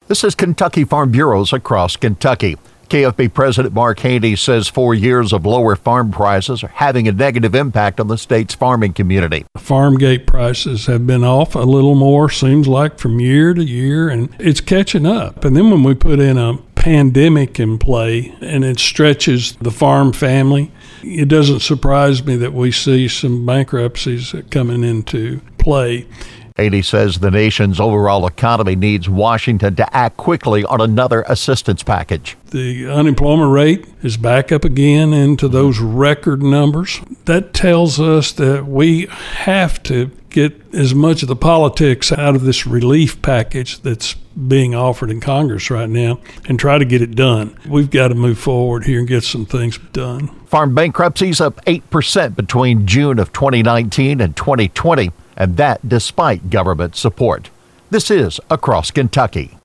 This is Kentucky Farm Bureaus across Kentucky. KFB President Mark Haney says 4 years of lower farm prices are having a negative impact on the state's farming community. Farm gate prices have been off a little more, seems like, from year to year, and it's catching up. And then when we put in a pandemic in play and it stretches the farm family, it doesn't surprise me that we see some bankruptcies coming into play. Haney says the nation's overall economy needs Washington to act quickly on another assistance package. The unemployment rate is back up again into those record numbers. That tells us that we have to get as much of the politics out of this relief package that's being offered in Congress right now and try to get it done. We've got to move forward here and get some things done. Farm bankruptcies up 8% between June of 2019 and 2020. And that despite government support. This is Across Kentucky.